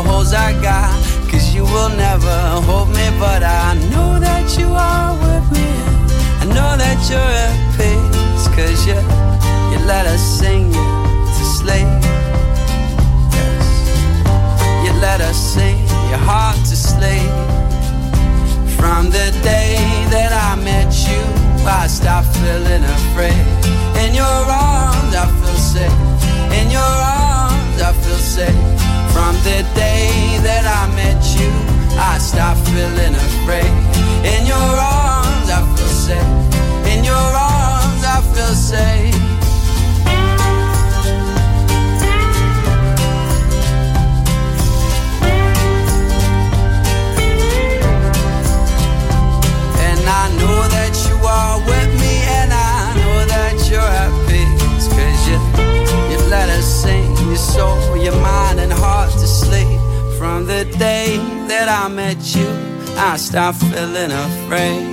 holes I got. 'Cause you will never hold me, but I know that you are with me. I know that you're at peace. 'Cause you let us sing you to sleep. Yes. You let us sing your heart to sleep. From the day that I met you, I stopped feeling afraid. In your arms I feel safe. In your arms I feel safe. From the day that I met you, I stopped feeling afraid. In your arms I feel safe. In your arms I feel safe. And I know that you are with me, and I know that you're at peace. 'Cause you let us sing your soul, your mind and heart to sleep. From the day that I met you, I stopped feeling afraid.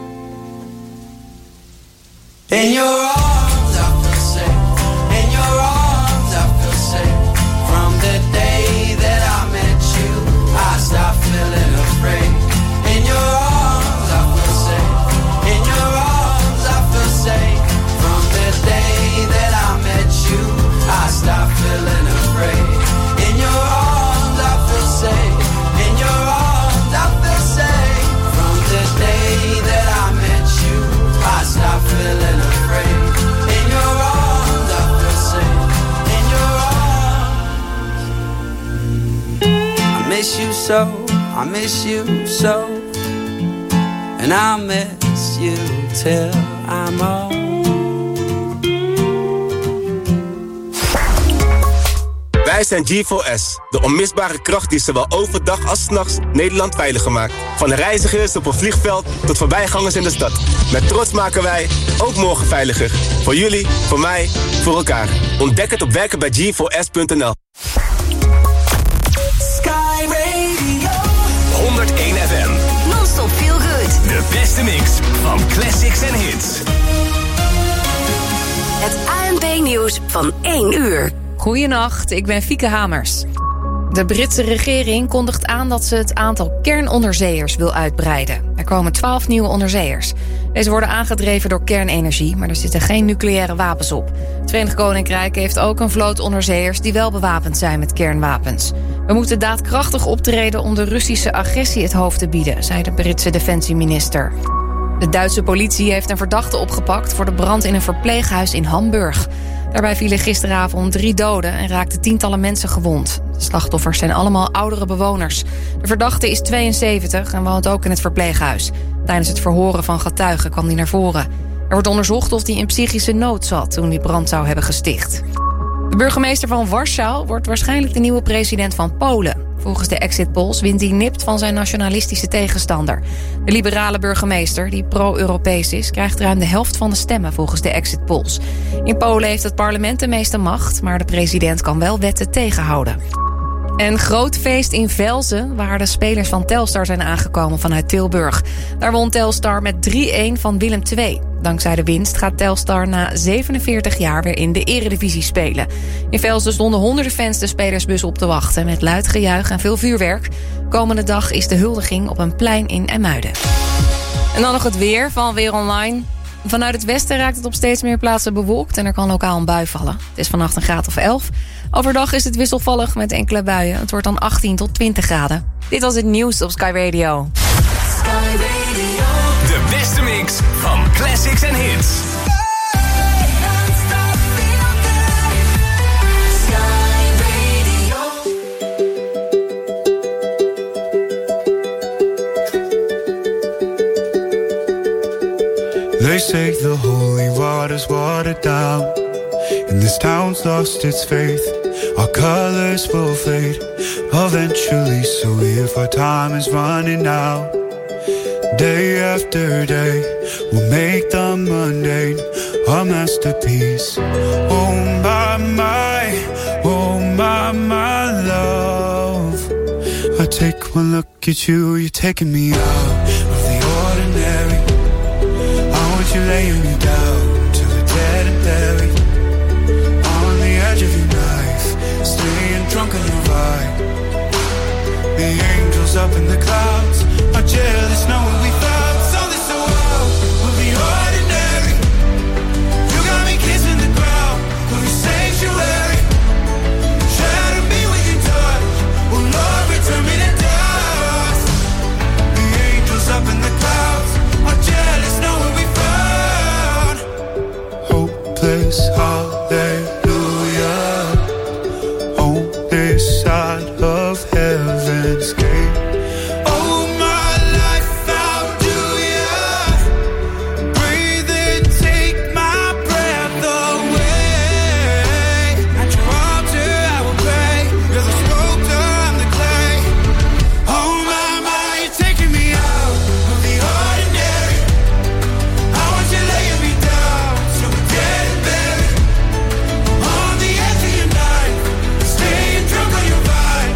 In your arms I feel safe. In your arms I feel safe. From the day that I met you, I stopped feeling afraid. In your arms I feel safe. In your arms I feel safe. From the day that I met you, I stopped feeling afraid. In your arms I feel safe. In your arms I feel safe. From the day that I met you, I stopped feeling afraid. In your arms I feel safe. In your arms. I miss you so, I miss you so. And I'll miss you till I'm old. Wij zijn G4S, de onmisbare kracht die zowel overdag als 's nachts Nederland veiliger maakt. Van de reizigers op een vliegveld tot voorbijgangers in de stad. Met trots maken wij ook morgen veiliger. Voor jullie, voor mij, voor elkaar. Ontdek het op werkenbij G4S.nl. Sky Radio 101 FM. Non-stop feel good. De beste mix van classics en hits. Het ANP-nieuws van 1 uur. Goedenacht, ik ben Fieke Hamers. De Britse regering kondigt aan dat ze het aantal kernonderzeeërs wil uitbreiden. Er komen 12 nieuwe onderzeeërs. Deze worden aangedreven door kernenergie, maar er zitten geen nucleaire wapens op. Het Verenigd Koninkrijk heeft ook een vloot onderzeeërs die wel bewapend zijn met kernwapens. We moeten daadkrachtig optreden om de Russische agressie het hoofd te bieden, zei de Britse defensieminister. De Duitse politie heeft een verdachte opgepakt voor de brand in een verpleeghuis in Hamburg. Daarbij vielen gisteravond 3 doden en raakten tientallen mensen gewond. De slachtoffers zijn allemaal oudere bewoners. De verdachte is 72 en woont ook in het verpleeghuis. Tijdens het verhoren van getuigen kwam hij naar voren. Er wordt onderzocht of hij in psychische nood zat toen hij brand zou hebben gesticht. De burgemeester van Warschau wordt waarschijnlijk de nieuwe president van Polen. Volgens de exit polls wint hij nipt van zijn nationalistische tegenstander. De liberale burgemeester, die pro-Europees is, krijgt ruim de helft van de stemmen volgens de exit polls. In Polen heeft het parlement de meeste macht, maar de president kan wel wetten tegenhouden. Een groot feest in Velzen, waar de spelers van Telstar zijn aangekomen vanuit Tilburg. Daar won Telstar met 3-1 van Willem II. Dankzij de winst gaat Telstar na 47 jaar weer in de eredivisie spelen. In Velzen stonden honderden fans de spelersbus op te wachten met luid gejuich en veel vuurwerk. Komende dag is de huldiging op een plein in IJmuiden. En dan nog het weer van Weer Online. Vanuit het westen raakt het op steeds meer plaatsen bewolkt en er kan lokaal een bui vallen. Het is vannacht een graad of 11. Overdag is het wisselvallig met enkele buien. Het wordt dan 18 tot 20 graden. Dit was het nieuws op Sky Radio. Sky Radio. De beste mix van classics en hits. Non-stop feel good. Sky Radio. They say the holy water's watered down, and this town's lost its faith. Our colors will fade eventually, so if our time is running out, day after day, we'll make the mundane a masterpiece. Oh my love, I take one look at you, you're taking me out of the ordinary. I want you laying me down to the dead and buried, on the edge of your knife, staying drunk on your vibe. up in the clouds are jealous knowing we found something so wild of the ordinary. You got me kissing the ground of your sanctuary. Shadow me with your touch. Oh Lord, return me to dust. The angels up in the clouds are jealous knowing we found hopeless hallelujah on this side of heaven's gate. Oh my life, how do ya breathe and take my breath away? At your altar I will pray. You're the sculptor, I'm the clay. Oh my, you're taking me out of the ordinary. I want you laying me down so we're dead and buried. On the edge of your knife, staying drunk on your vine.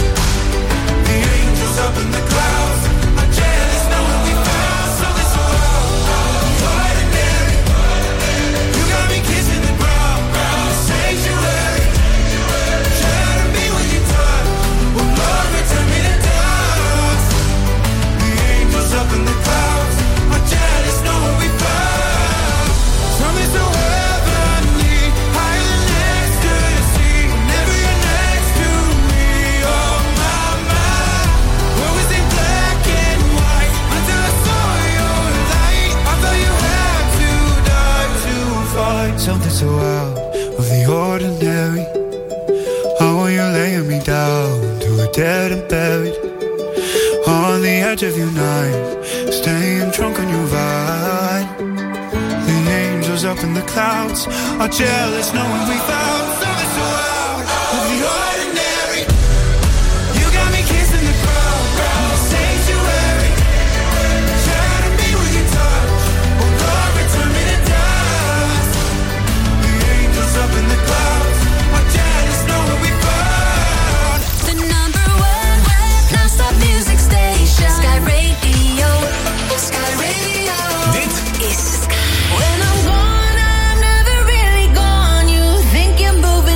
The angels up in the clouds are jealous knowing we found something so ordinary. You got me kissing the ground in the sanctuary. Shadow me with your touch. Oh Lord, return me to dust. The angels up in the clouds are jealous knowing we found something so heavenly, higher than ecstasy. Whenever you're next to me, oh my. What was in black and white until I saw your light? I thought you had to die to find something so out of the ordinary. How are you laying me down to a dead and buried? On the edge of your knife, staying drunk on your vine. The angels up in the clouds are jealous knowing we found something so out of the ordinary. You got me kissing the ground in the sanctuary. Shadow me with your touch. Oh Lord, return me to dust. The angels up in the clouds are jealous knowing we found The number one non-stop music station. Sky Radio. Sky Radio. Dit is Sky. When I'm gone, I'm never really gone. You think you're moving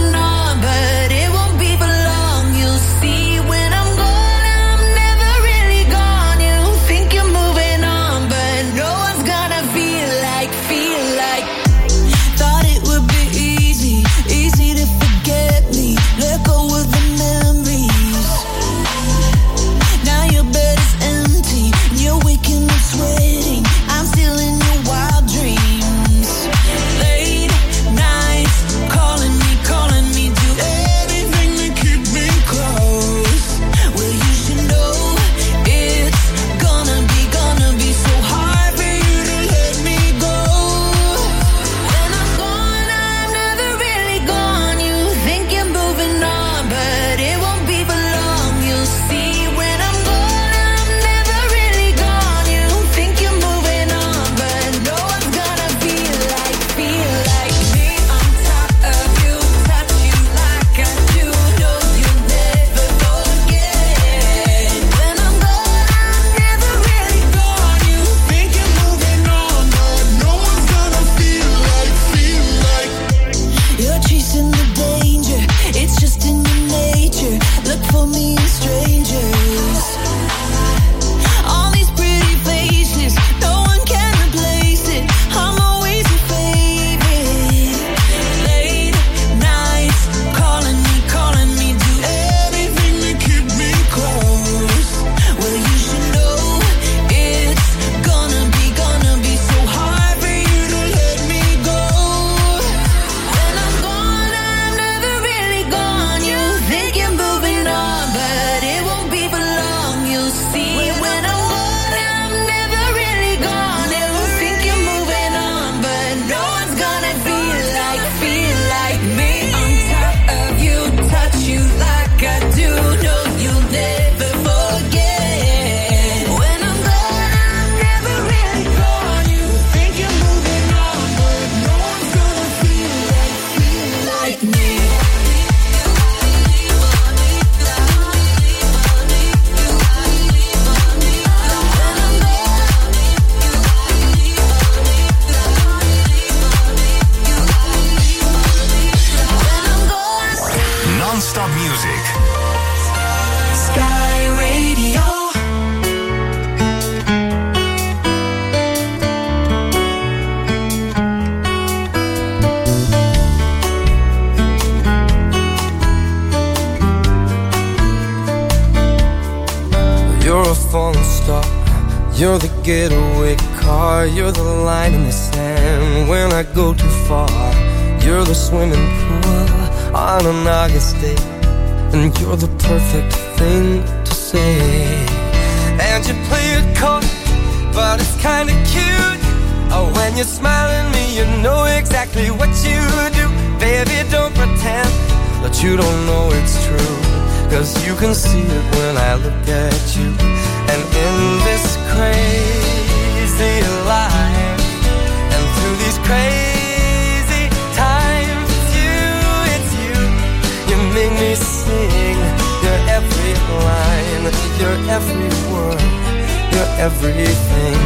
You're a falling star. You're the getaway car. You're the line in the sand when I go too far. You're the swimming pool on an August day, and you're the perfect thing to say. And you play it cold, but it's kinda cute. Oh, when you're smiling at me, you know exactly what you do. Baby, don't pretend that you don't know it's true, 'cause you can see it when I look at you. And in this crazy life, and through these crazy times, it's you, you make me sing. You're every line, you're every word, you're everything.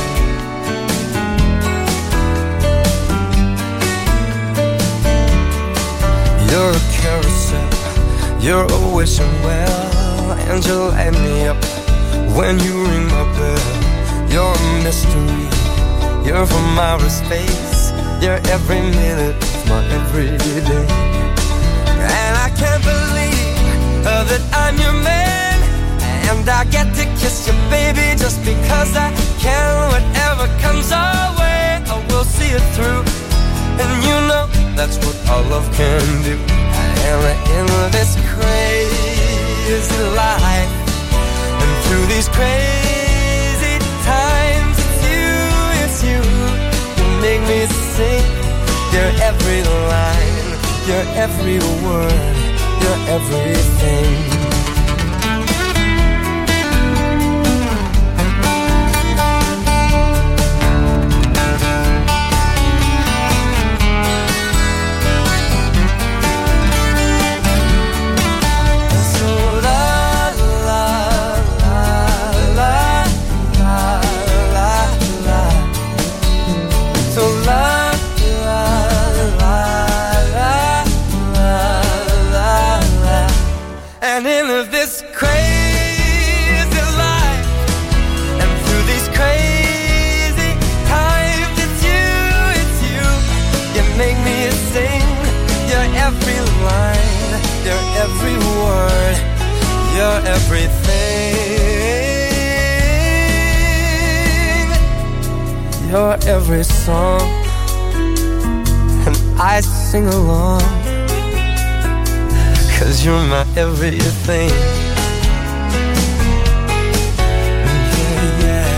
You're a carousel, you're a wishing well, and you light me up when you ring my bell. You're a mystery, you're from outer space, you're every minute of my everyday. And I can't believe that I'm your man, and I get to kiss you, baby, just because I can. Whatever comes our way, I will see it through. And you know that's what our love can do. And in this crazy life, and through these crazy times, it's you, you make me sing. You're every line, you're every word, you're everything. And in this crazy life, and through these crazy times, it's you, you make me sing. You're every line, you're every word, you're everything. You're every song, and I sing along, 'cause you're my everything. Yeah, yeah.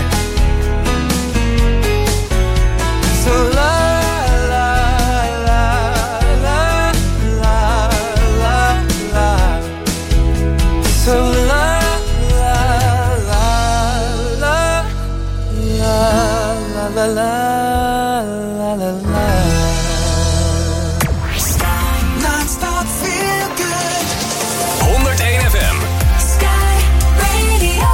So la la la la la la la. So la la la la la la la la la la. Non-stop feel good. 101 FM. Sky Radio.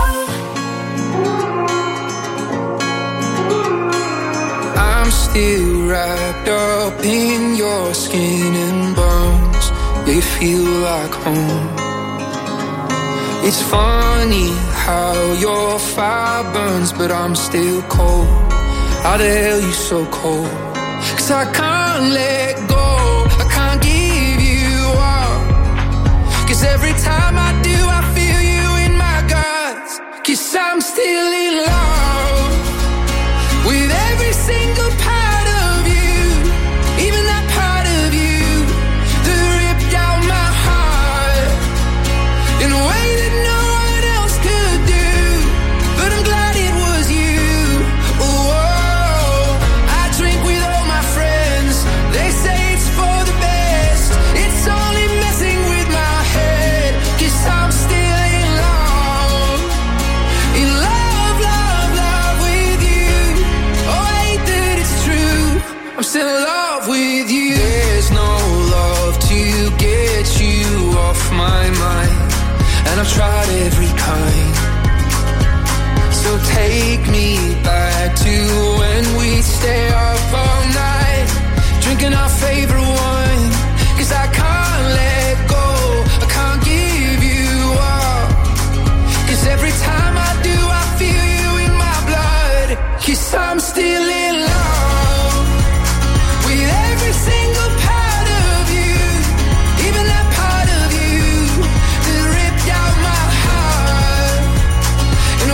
I'm still wrapped up in your skin and bones. They feel like home. It's funny how your fire burns, but I'm still cold. How the hell you so cold? 'Cause I can't let go, I can't give you up. 'Cause every time I do, I feel you in my guts. 'Cause I'm still in love with every single part of you, even that part of you that ripped out my heart in a way that no one else could do. But I'm glad it was you. Oh, I drink with all my friends. They say it's for the best. It's only messing with my head. 'Cause I'm still in love. In love, love, love with you. Oh, I hate that it's true. I'm still in love with you. There's no love to get you off my mind, and I've tried every kind. So take me back to when we stay up all night, drinking our favorite wine. 'Cause I can't let go, I can't give you up. 'Cause every time I do, I feel you in my blood. 'Cause I'm still in love with every single part of you, even that part of you that ripped out my heart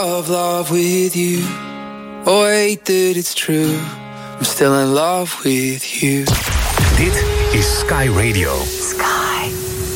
love with you. Oh, wait, that it's true. I'm still in love with you. Dit is Sky Radio. Sky.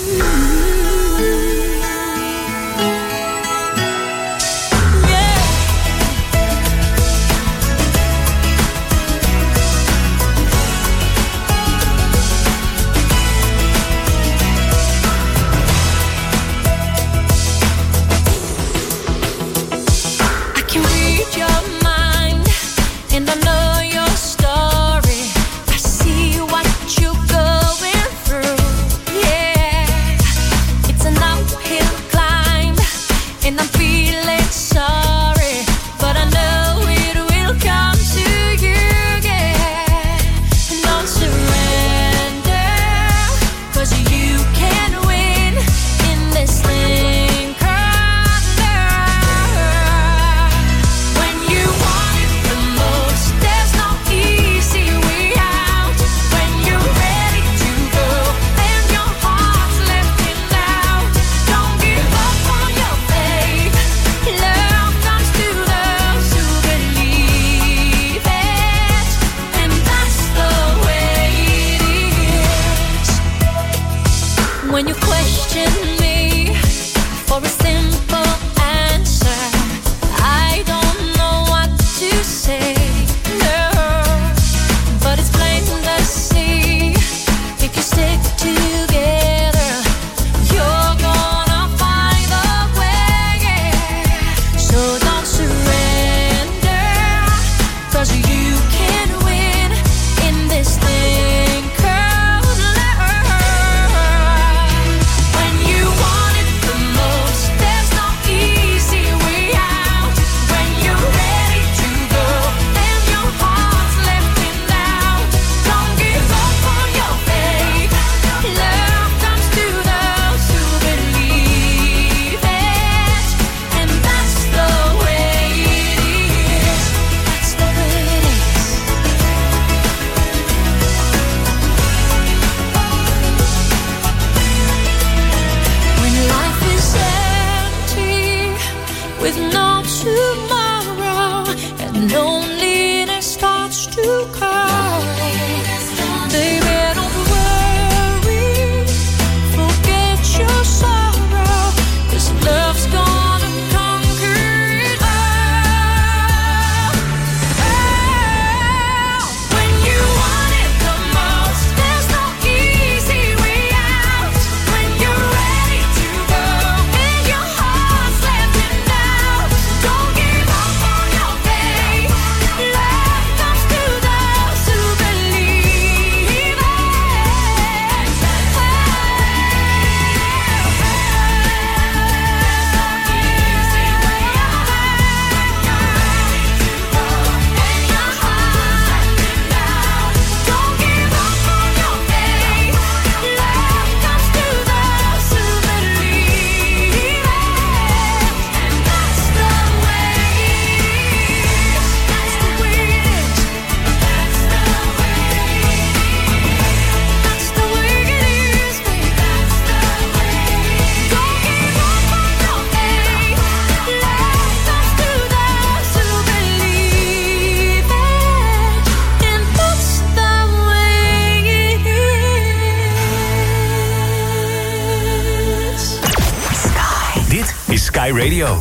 Sky Radio.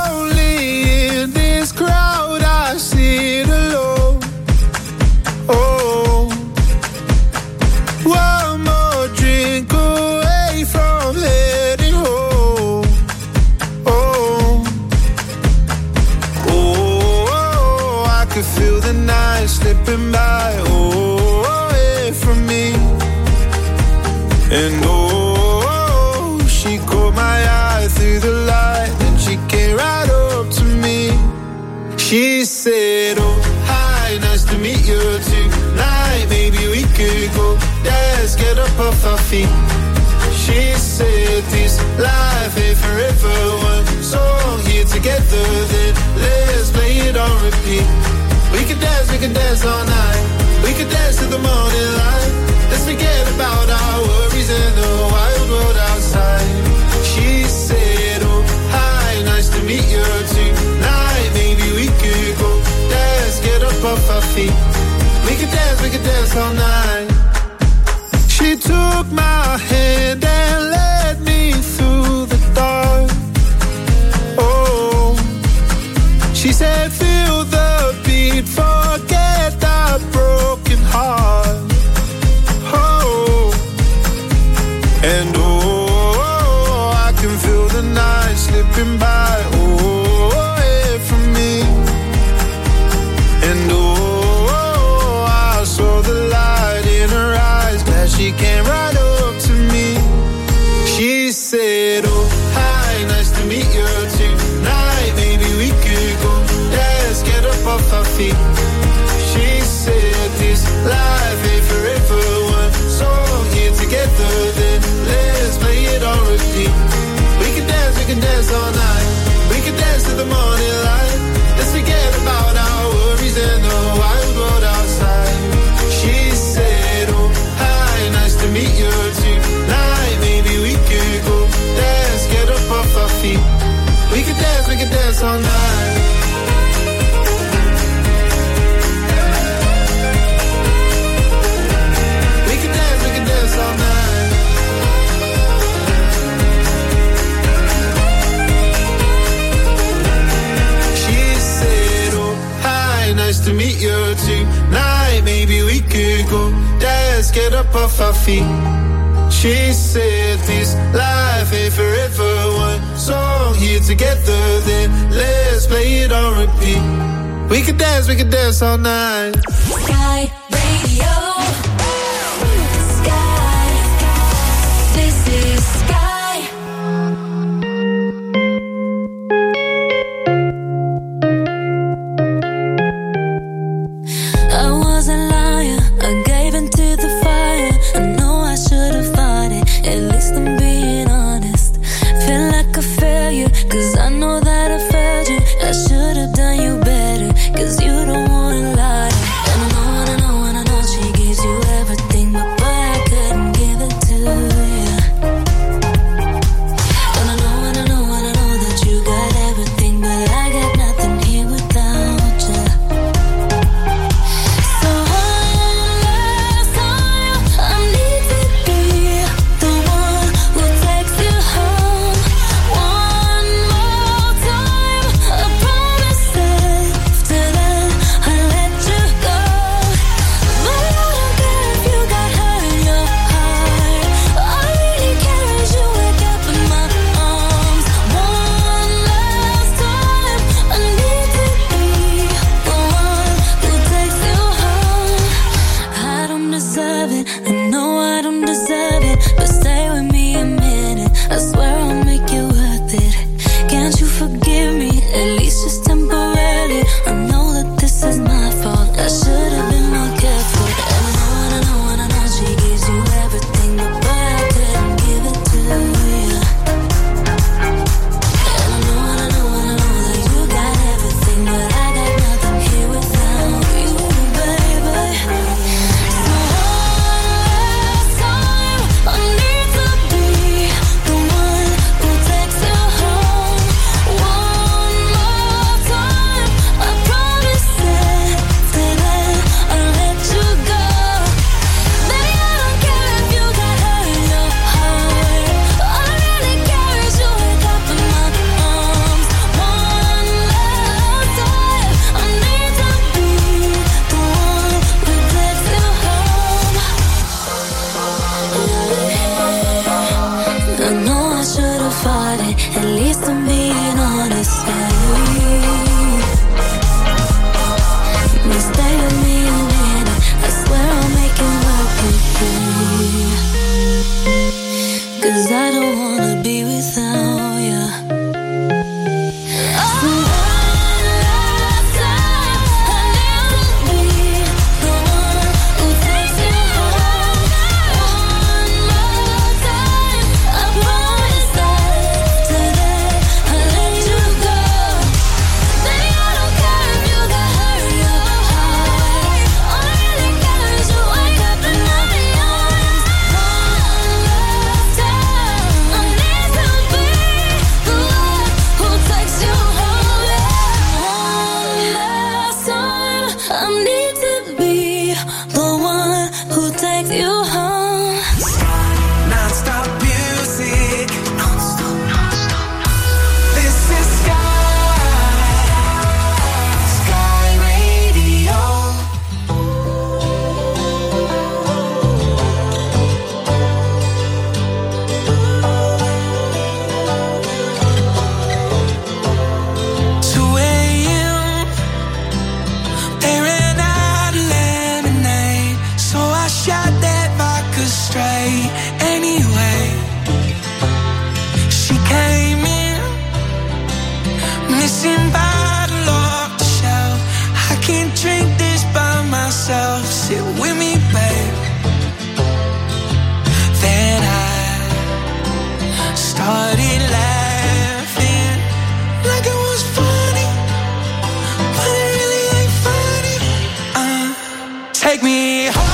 Lonely in this crowd, I sit alone. Oh, one more drink away from heading home. Oh, oh, I could feel the night slipping by. Oh, away from me. And oh, she caught my eye through the light, and she came right up to me. She said, oh, hi, nice to meet you tonight. Maybe we could go, let's get up off our feet. She said, this life ain't forever. One song here together, then let's play it on repeat. We can dance all night. We could dance to the morning light. Let's forget about our worries and the wild world outside. She said, oh, hi, nice to meet you tonight. dance all night. She took my hand and led me through the dark. Oh, she said feel the beat, forget that broken heart. Oh, and oh, I can feel the night slipping by. Oh, away from me. And oh, I saw the light in her eyes, glad she came right up to me. She said, oh, hi, nice to meet you tonight. Maybe we could go dance, get up off our feet. She said, this life ain't forever one, so here together then let's play it on repeat. We can dance all night. We can dance to the morning light. Let's forget about our worries and the wild world outside. She said, oh, hi, nice to meet you tonight. Maybe we could go dance, get up off our feet. We can dance all night. We can dance all night. She said, oh, hi, nice to meet you tonight. Maybe we could go dance, get up off our feet. She said this life ain't forever one song here together, then let's play it on repeat. We could dance all night. Sky Radio. Sky. This is Sky. I was a liar, I gave into the fire. I know I should have fought it, at least I'm being honest. Feel like a failure, cause I know that I failed you. I should have done you better, cause you don't wanna lie. And I know she gives you everything, but boy, I couldn't give it to you. And I know that you got everything, but I got nothing here without you. So one last time, I need to be the one who takes you home. One more time, I promise that after that I'll let you go. But I don't care if you got hurt in your heart. All I really care is you wake up in my arms. One last time, I need to be the one who takes you home. I don't deserve it, I know I don't deserve it, but stay with me a minute, I swear I'll make it worth it. Can't you forgive me, at least just temporarily? I know that this is my fault, I should have been more careful. And I know she gives you everything, but boy, I couldn't give it to you. And I know that you got everything, but I got nothing here without you, baby. So one last time, I need to be the one who takes you home. One more time, I promise that after that I'll let you go. Baby, I don't care if you got hurt in your heart. All I really care is you wake up in my arms. One last time, I need to be the one who takes you home. I know I should have fought it, at least I'm being honest. Just stay with me a minute, I swear I'll make it work with you. Cause I don't wanna be without you. So one last time, I need to be the one who takes you home. One more time, I promise that today I'll let you go. Baby, I don't care if you got hurt in your heart. All I really care is you wake up in my arms. One last time, I need to be the one started laughing like it was funny, but it really ain't funny. Take me home.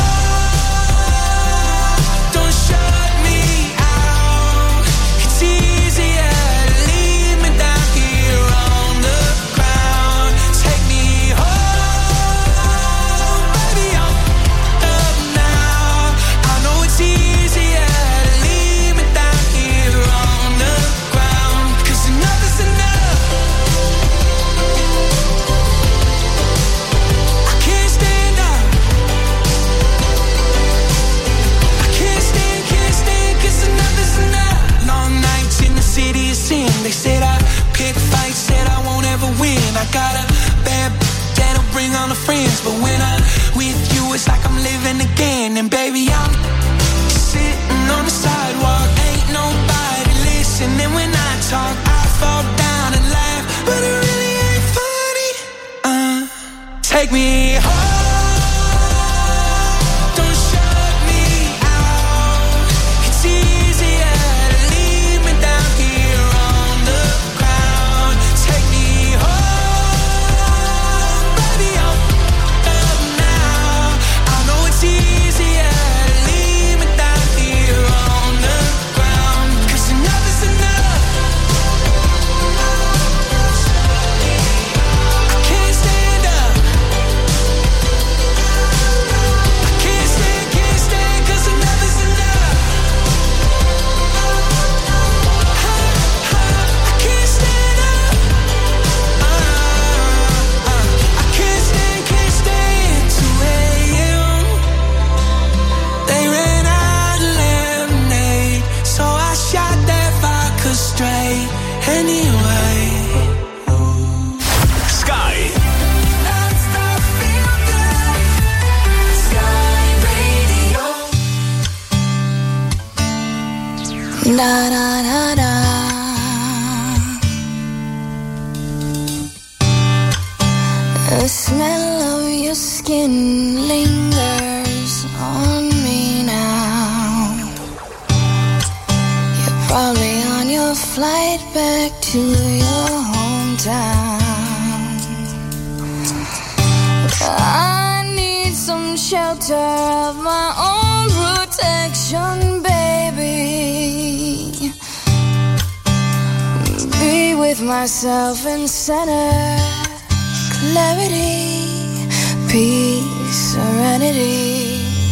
They said I pick fights, said I won't ever win. I got a bad that'll bring on the friends, but when I'm with you, it's like I'm living again. And baby, I'm sitting on the sidewalk, ain't nobody listening when I talk. I fall down and laugh, but it really ain't funny. Take me home. Da da da da. The smell of your skin lingers on me now. You're probably on your flight back to your hometown. I need some shelter of my own protection, baby. Be with myself in center, clarity, peace, serenity.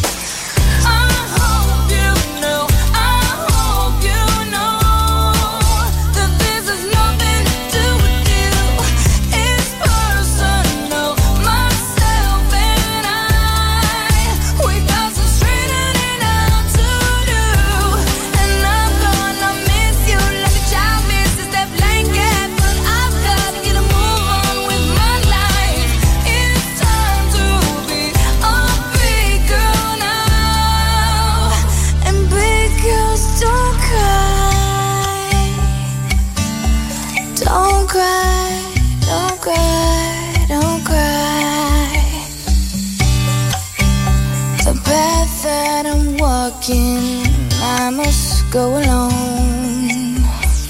I must go alone.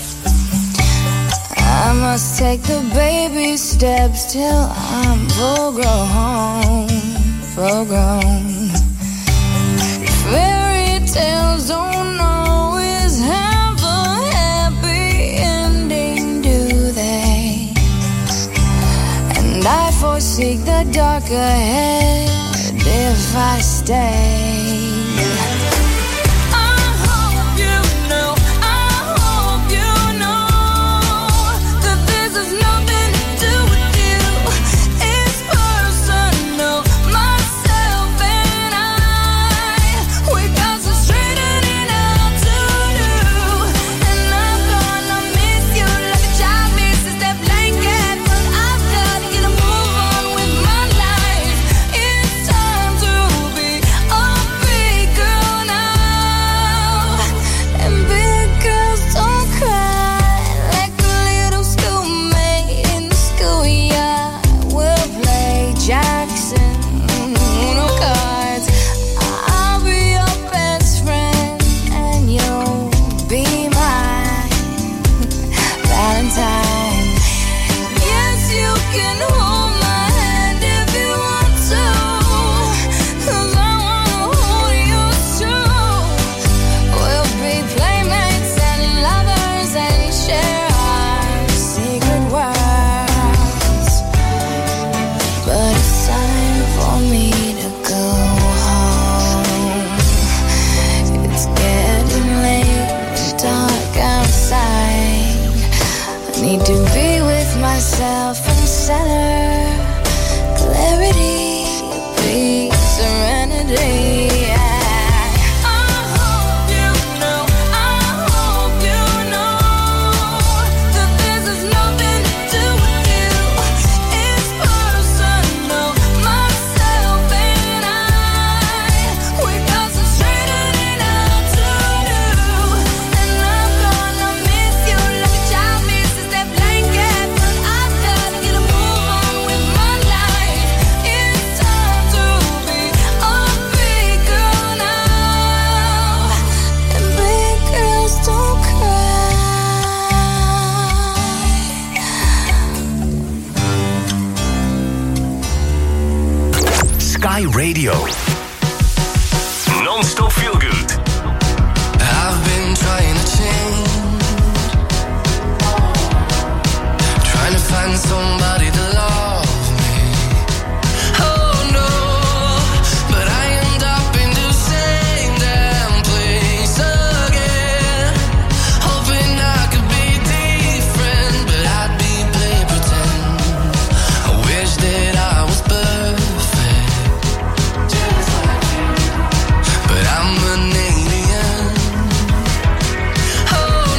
I must take the baby steps till I'm full grown. Fairy tales don't always have a happy ending, do they? And I forsake the dark ahead if I stay. Oh Need to be with myself and center. Clarity, peace, serenity. Sky Radio. Non-stop feel good. I've been trying to change, trying to find somebody to love me. Oh no, but I end up in the same damn place again. Hoping I could be different, but I'd be play pretend. I wish that I was perfect. But I'm an alien. Oh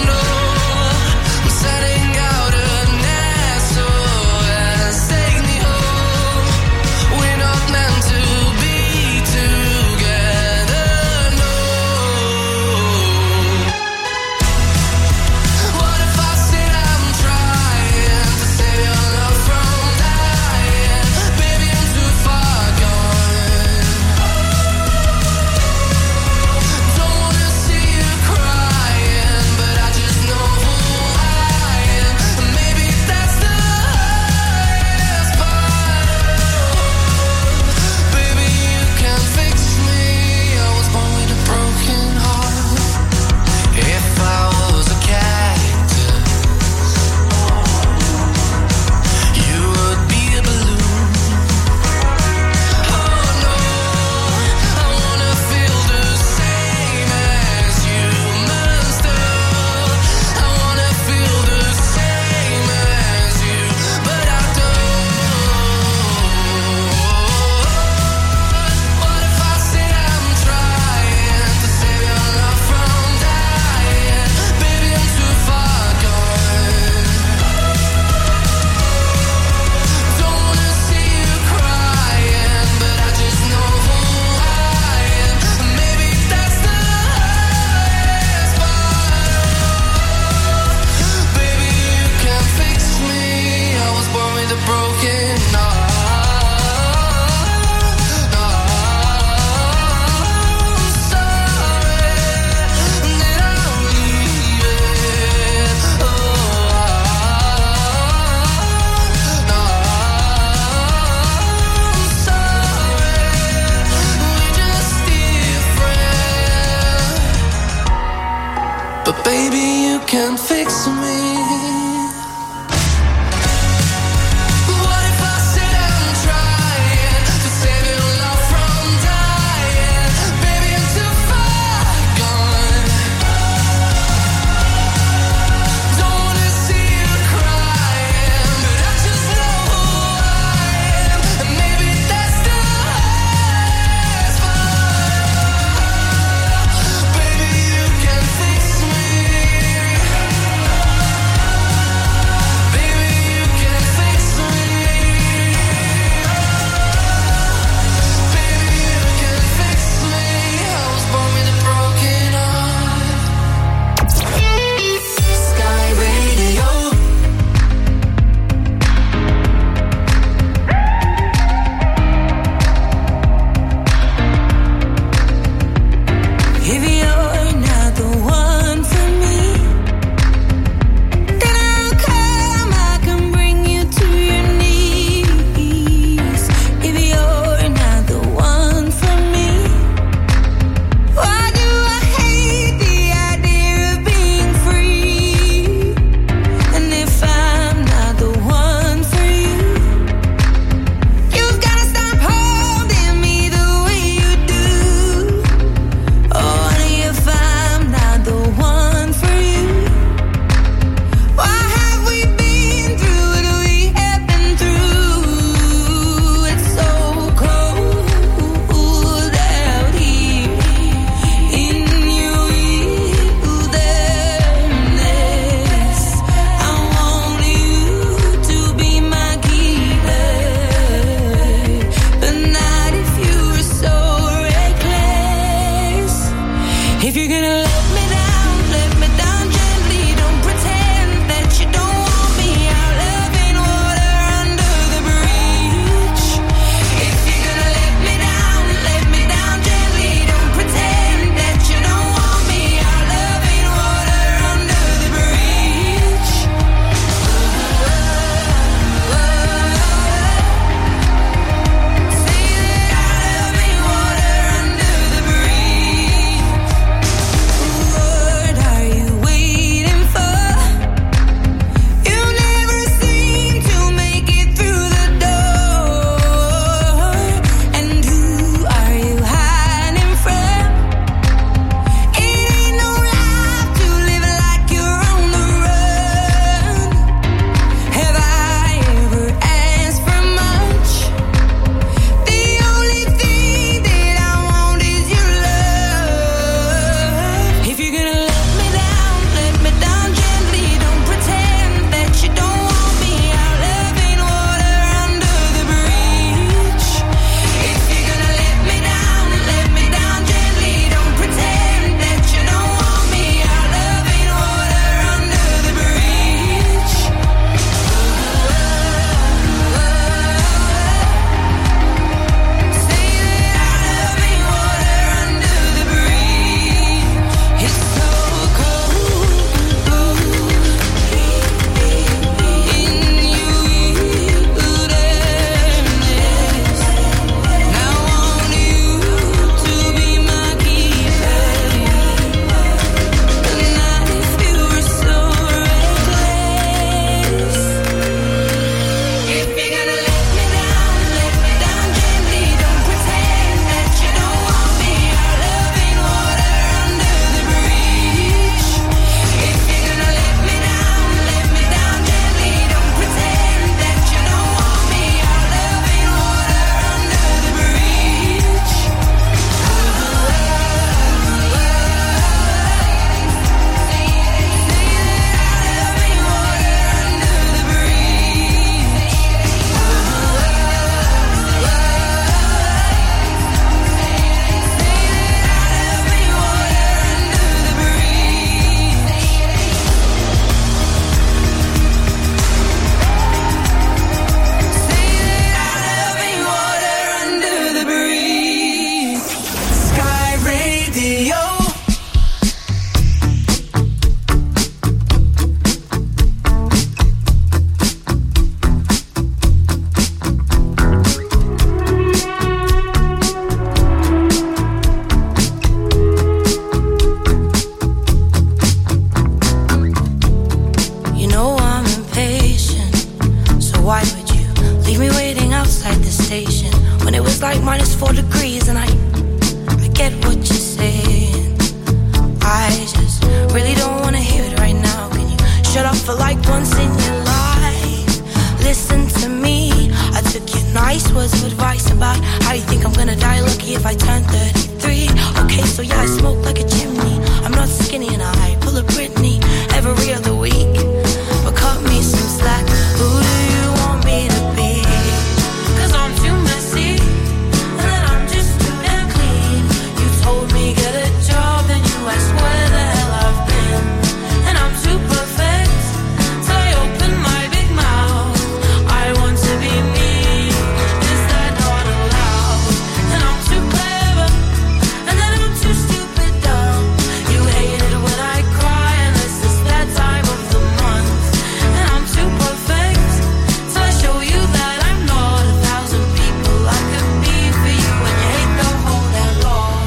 like -4 degrees, and I get what you're saying. I just really don't want to hear it right now. Can you shut up for like once in your life? Listen to me. I took your nice words of advice about how you think I'm gonna die lucky if I turn 33. Okay, so yeah, I smoke like a chimney. I'm not skinny and I pull a Britney every other week. But cut me some slack. Who do you want me to be? 'Cause I'm too messy, and then I'm just too damn clean. You told me get a job, then you asked where the hell I've been. And I'm too perfect, so I open my big mouth. I want to be me, is that not allowed? And I'm too clever, and then I'm too stupid dumb. You hate it when I cry, and this is that time of the month. And I'm too perfect, so I show you that I'm not 1,000 people I could be for you. And you hate the whole damn lot.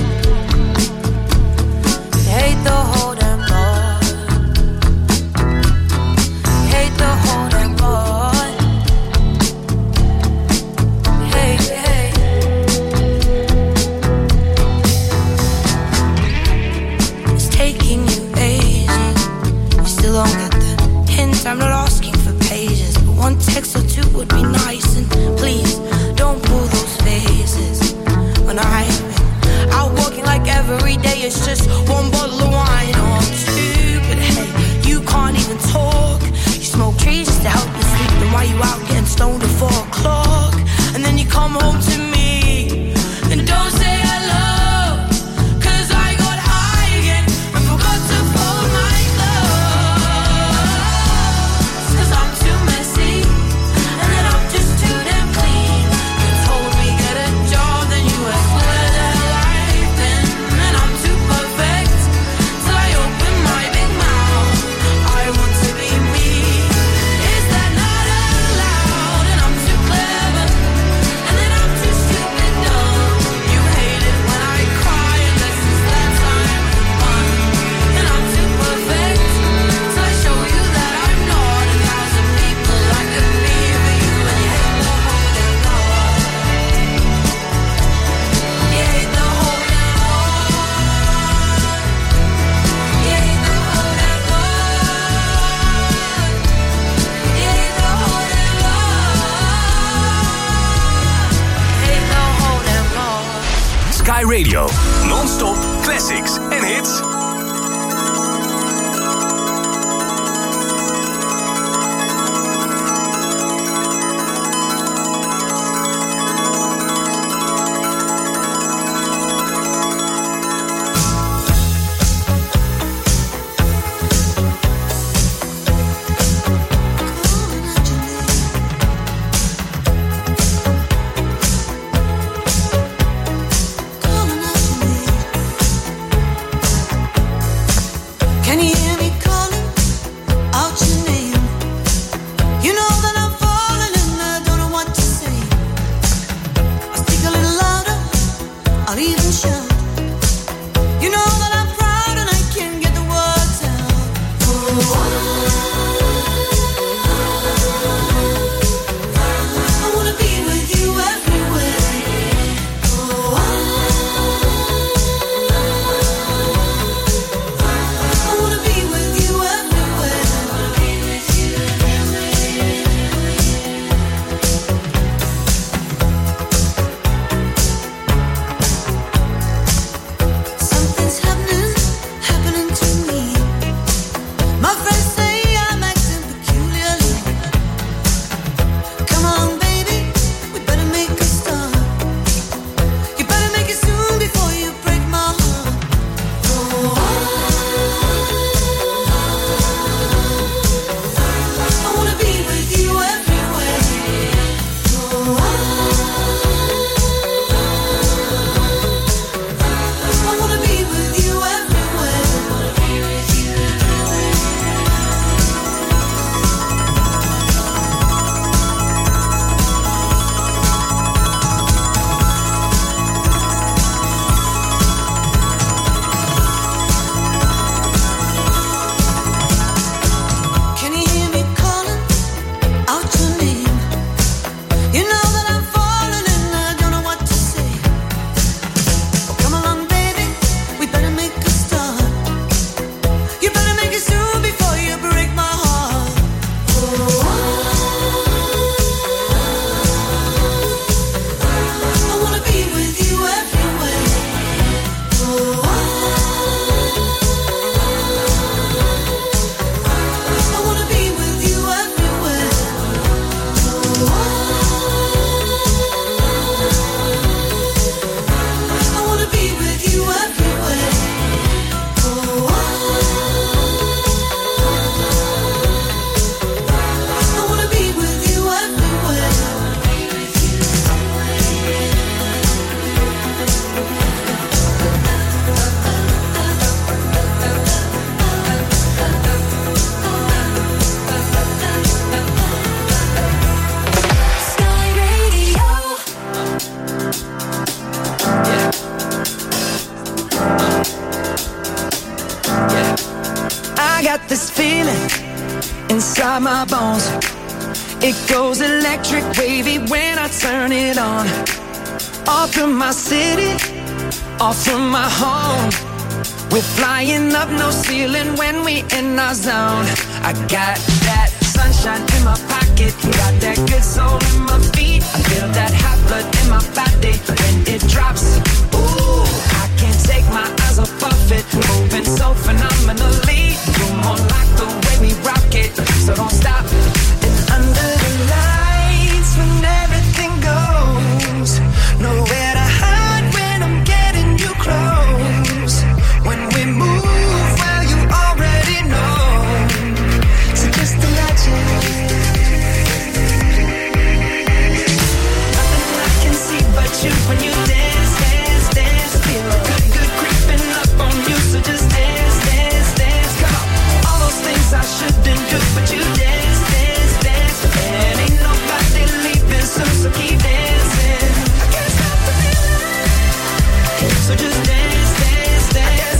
You hate the whole damn lot. You hate the whole damn lot. Hey, hey. It's taking you ages. You still don't get the hint. I'm not asking for pages, but one text or two would be nice. And please don't pull those faces when I've been out walking like every day. It's just one bottle of wine or two. But hey, you can't even talk. You smoke trees just to help you sleep. Then why you out getting stoned at 4 o'clock? And then you come home to me and don't say hello. 'Cause I got high again and forgot to fold my clothes. 'Cause I'm too messy, and then I'm just too damn clean. You told me get a job, then you asked where the hell I've been. And I'm too perfect, so I open my big mouth. I want to be me, is that not allowed? And I'm too clever, and then I'm too stupid dumb. You hate it when I cry, and this is that time of month. And I'm too perfect, so I show you that I'm not 1,000 people I could be for you. And you hate the whole damn lot. You hate the whole damn lot. You hate the whole damn lot. You hate the whole damn lot. You hate the whole damn lot. Sky Radio. Non-stop classics en hits. Can you hear me calling out your name? You know that I'm falling and I don't know what to say. I'll speak a little louder, I'll even shout. You know that I'm proud and I can't get the words out. I wanna be with you everywhere. I wanna be with you everywhere. Something's happening to me. My friends say this feeling inside my bones. It goes electric wavy when I turn it on. All through my city, all through my home. We're flying up, no ceiling when we in our zone. I got that sunshine in my pocket, got that good soul in my feet. I feel that hot blood in my body when it drops. Ooh, I can't take my eyes off it, moving so phenomenally. You're more like the way we rock it, so don't stop. And under the lights when everything goes, nowhere to hide when I'm getting you close. When we move, well, you already know. So just imagine. Nothing I can see but you when you dance, dance, dance. Feel good, good creeping up on you. So just dance, dance, dance. Come on. All those things I shouldn't do, but you dance, dance, dance. And ain't nobody leaving soon, so keep dancing. I can't stop the feeling. So just dance, dance, dance.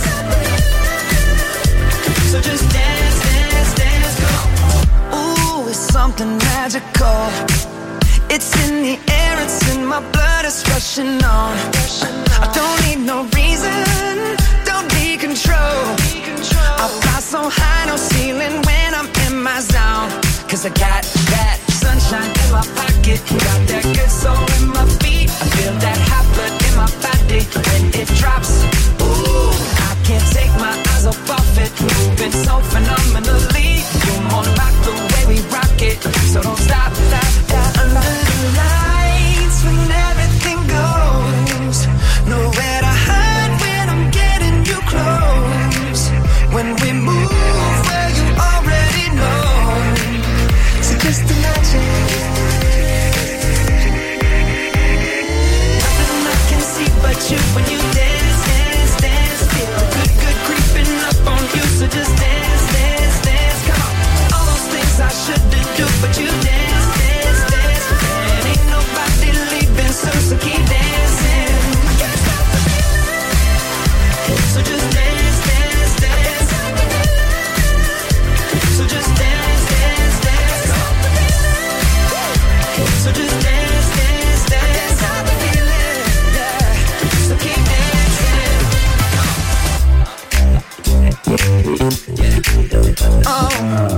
So just dance, dance, dance, come on. Ooh, it's something magical. It's in the air, it's in my blood, it's rushing on. I don't need no reason, don't need control. I fly so high, no ceiling when I'm in my zone. Cause I got that sunshine in my pocket, got that good soul in my feet. I feel that hot blood in my body when it drops. Ooh, I can't take my eyes off it, moving so phenomenally. You're more like the way we rock it, so don't stop, stop, stop. Under the lights when everything goes, nowhere to hide when I'm getting you close. When we move, well, you already know. So just imagine. Nothing I can see but you when you dance, dance, dance. Feel good, good creeping up on you. So just dance, dance, dance. Come on. All those things I shouldn't do, but you dance, dance, dance. And ain't nobody leaving soon, so keep dancing. I can't stop the feeling. So just dance, dance, dance. So just dance, dance, dance. So just dance, dance, dance. Stop the feeling, yeah. So keep dancing. Oh,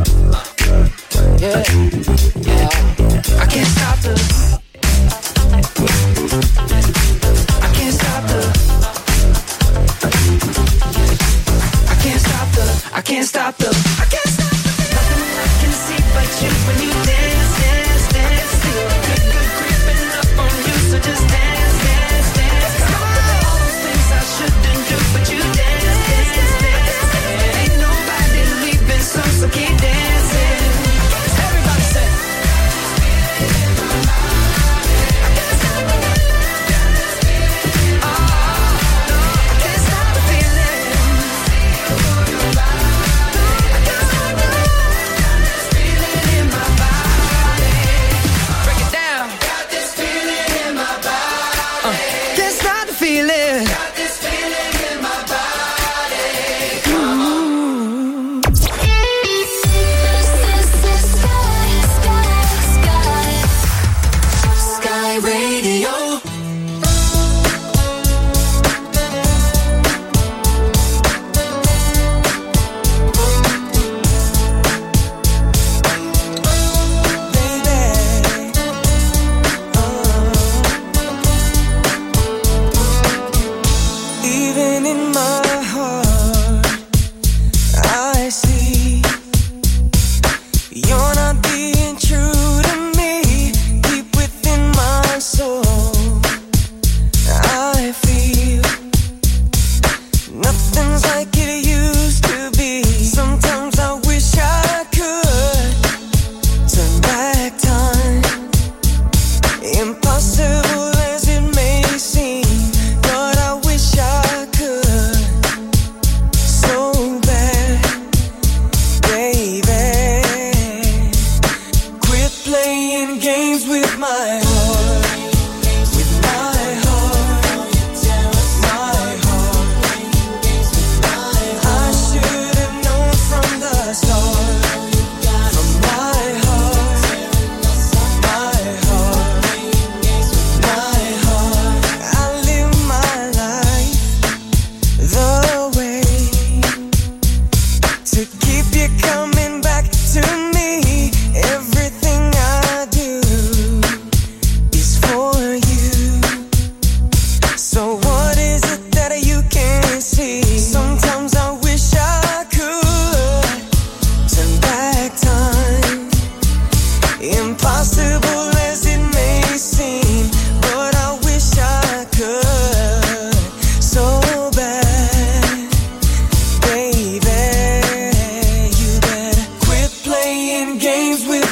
yeah, yeah. I can't stop the. I can't stop the. I can't stop the. I can't stop the. I can't stop the. Nothing I can see but you when you dance, dance, dance. Feel good, good creeping up on you. So just dance, dance, dance. Come on. All those things I shouldn't do, but you dance, dance, dance. And ain't nobody leaving soon, so keep dancing. Everybody say. I can't stop the feeling. Oh, no, I can't stop the feeling. I can't stop the feeling in my body.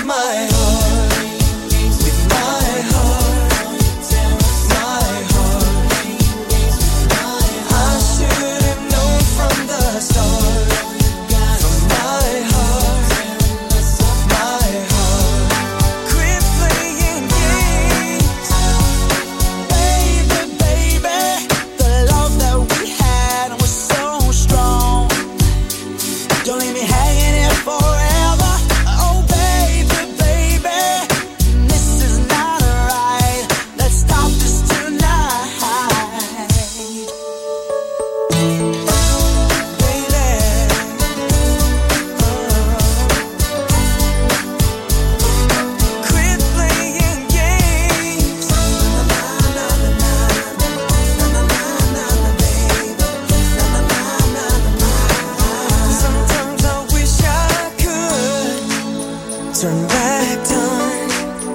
my heart. With my heart. My heart. I should have known from the start. From my heart. My heart. Quit playing games. Baby, baby. The love that we had was so strong. Don't leave me hanging here forever. Oh, baby, baby. This is not right. Let's stop this tonight. Baby. Quit playing games. Sometimes I wish I could turn back time.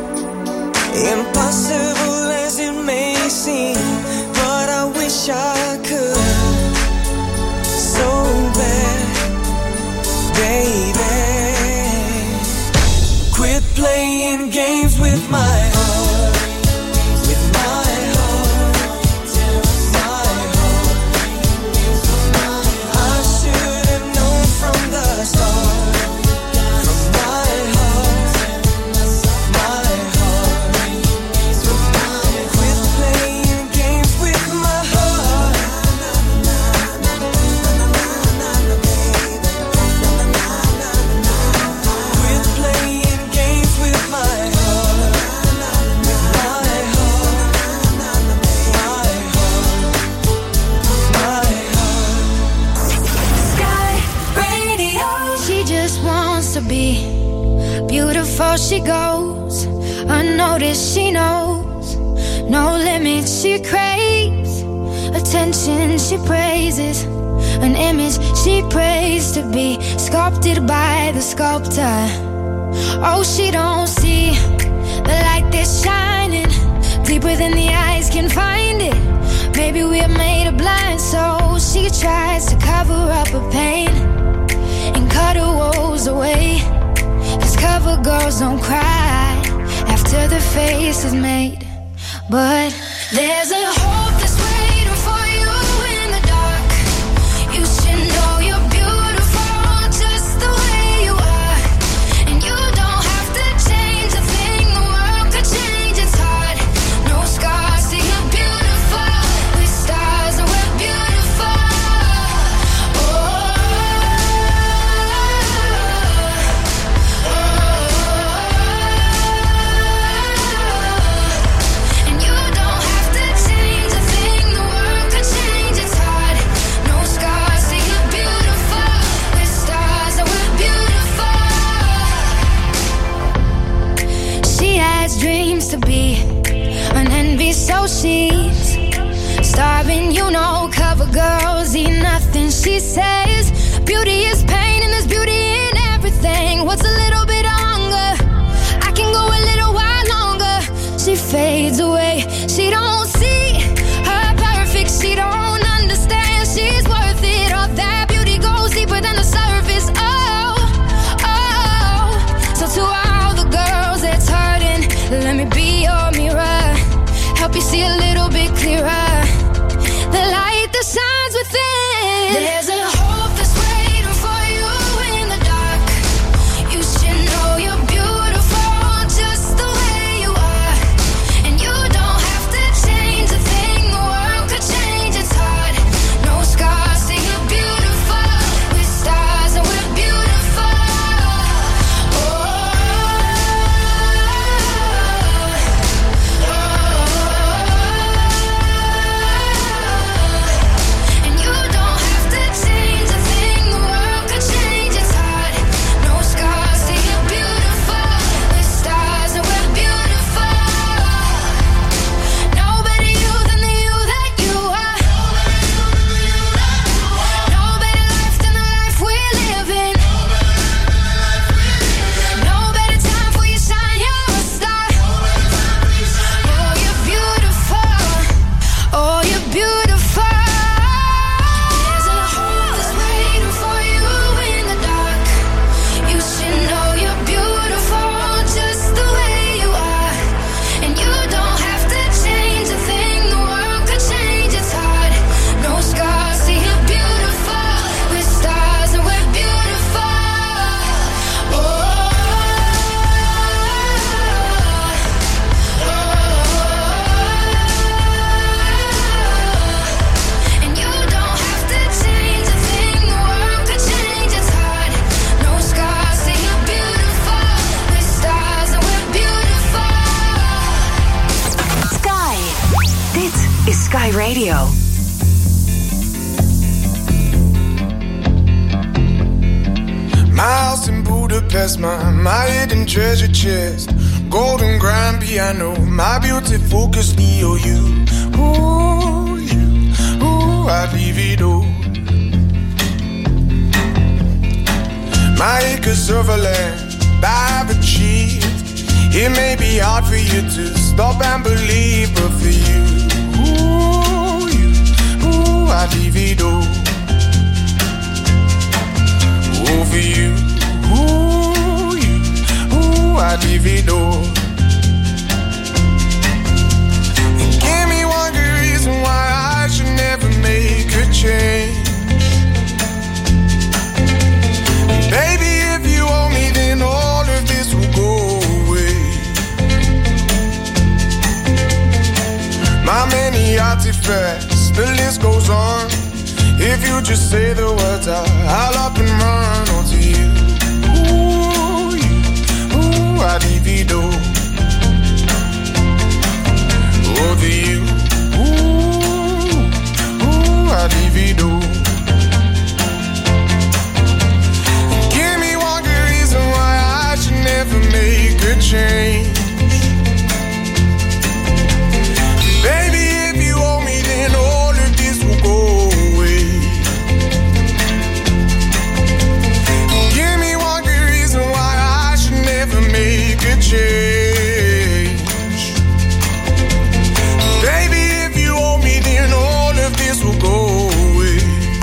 Impossible as it may seem, but I wish I could. So bad, baby. Quit playing games with my heart. With my heart. My heart. I should have known from the start. From my heart. My heart. Quit playing games with my heart. Quit playing games with my heart. With my heart. My heart. Sky Radio. She just wants to be beautiful. She goes unnoticed. She knows no limits. She craves attention. She praises an image she prays to be sculpted by the sculptor. Oh, she don't see the light that's shining deeper than the eyes can find it. Maybe we're made of blind, so she tries to cover up her pain and cut her woes away. 'Cause cover girls don't cry after the face is made. But there's a hope that's waiting for you in the dark. You should know you're beautiful just the way you are. And you don't have to change a thing, the world could change its heart. No scars, see you're beautiful. With stars and we're beautiful. And you don't have to change a thing, the world could change its heart. No scars, see you're beautiful. With stars and we're beautiful. She has dreams to be an envy, so she's starving. You know, cover girls eat nothing. She says beauty is pain and there's beauty in everything. What's a little bit of hunger? I can go a little while longer. She fades away. She don't see her perfect. She don't understand she's worth it. All that beauty goes deeper than the surface. Oh, oh. So to all the girls that's hurting, let me be your mirror. Help you see a little bit clearer. The light that shines within. There's a hope that's waiting for you in the dark. You should know Radio. My house in Budapest, my hidden treasure chest, golden grand piano, my beauty focus, EOU. Ooh, you, ooh, I'd leave it all. My acres of land I've achieved. It may be hard for you to stop and believe, but for you, I'd leave it all. Oh, for you, I'd leave it all. And give me one good reason why I should never make a change. And baby, if you owe me, then all of this will go away. My many artifacts, the list goes on. If you just say the words, I'll up and run onto you. Ooh, I'd leave it all. Over you. Ooh, I'd leave it all. Give me one good reason why I should never make a change. Baby, if you owe me, then all of this will go away. Give me one good reason why I should never make a change. Baby, if you owe me, then all of this will go away.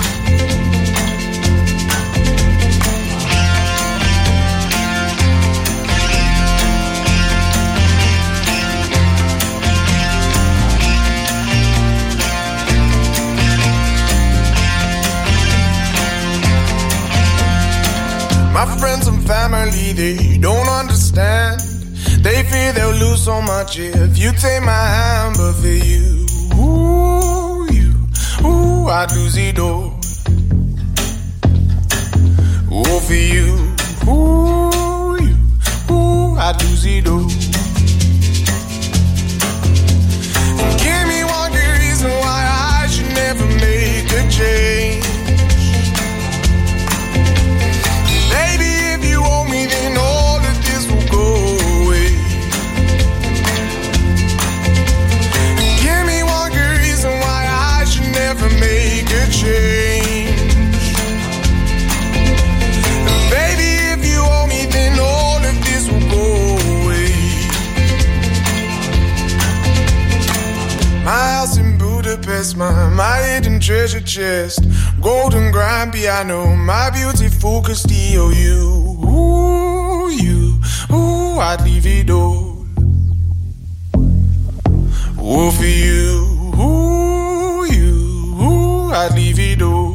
My friends and family, they don't understand. They fear they'll lose so much if you take my hand. But for you, I'd lose it all. Oh, for you, I'd lose it all. Give me one good reason why I should never make a change. Baby, if you owe me, then all of this will go away. Give me one good reason why I should never make a change. Baby, if you owe me, then all of this will go away. My house in Budapest, my hidden treasure chest, golden grand piano, my beauty focus, EOU. Ooh, I'd leave it all. Oh, for you, I'd leave it all.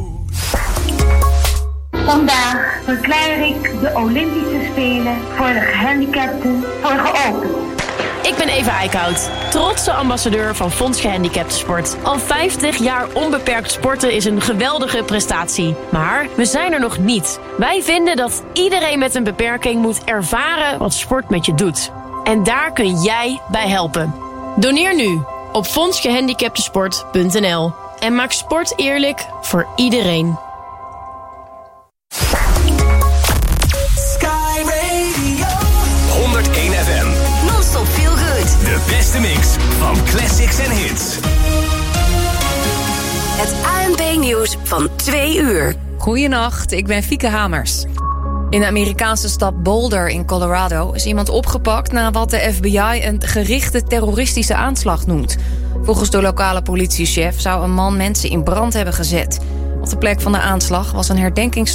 Vandaag verklaar ik de Olympische Spelen voor de gehandicapten voor geopend. Ik ben Eva Eickhout, trotse ambassadeur van Fonds Gehandicaptensport. Al 50 jaar onbeperkt sporten is een geweldige prestatie. Maar we zijn er nog niet. Wij vinden dat iedereen met een beperking moet ervaren wat sport met je doet. En daar kun jij bij helpen. Doneer nu op fondsgehandicaptensport.nl en maak sport eerlijk voor iedereen. Sky Radio 101 FM. Non-stop feel good. De beste mix van classics en hits. Het ANP-nieuws van 2 uur. Goeienacht, ik ben Fieke Hamers. In de Amerikaanse stad Boulder in Colorado is iemand opgepakt na wat de FBI een gerichte terroristische aanslag noemt. Volgens de lokale politiechef zou een man mensen in brand hebben gezet. Op de plek van de aanslag was een herdenkings